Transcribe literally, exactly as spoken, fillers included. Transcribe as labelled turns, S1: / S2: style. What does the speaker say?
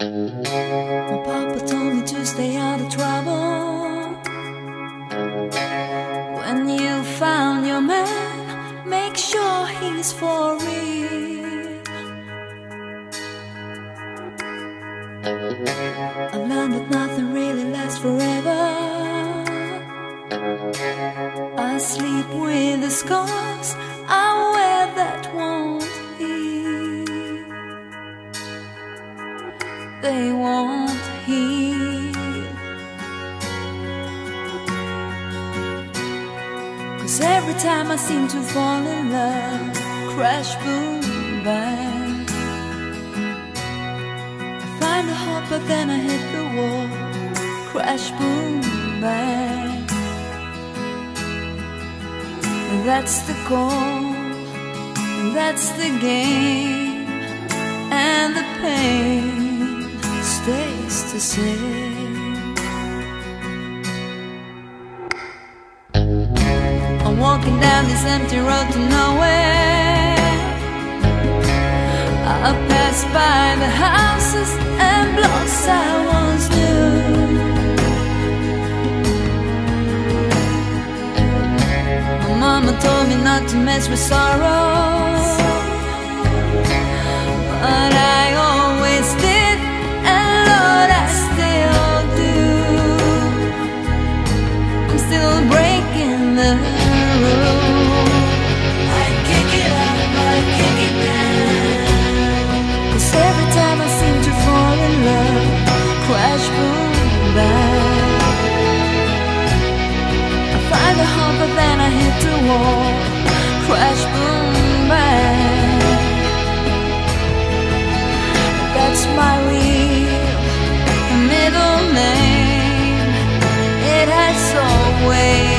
S1: My papa told me to stay out of trouble. When you found your man, make sure he's for real. I've learned that nothing really lasts forever. I sleep with the scars I wear that won't heal. They won't heal. 'Cause every time I seem to fall in love, crash, boom, bang, I find a hope but then I hit the wall. Crash, boom, bang. That's the goal, that's the game, and the pain stays the same. I'm walking down this empty road to nowhere. I pass by the houses and blocks I once knew. Mama told me not to mess with sorrow, but I always did, and Lord, I still do. I'm still breaking the rules. I kick it up, I kick it down. 'Cause every time I seem to fall in love, crash, boom, bang, find a hope but then I hit the wall. Crash, boom, bang. That's my real middle name. It has always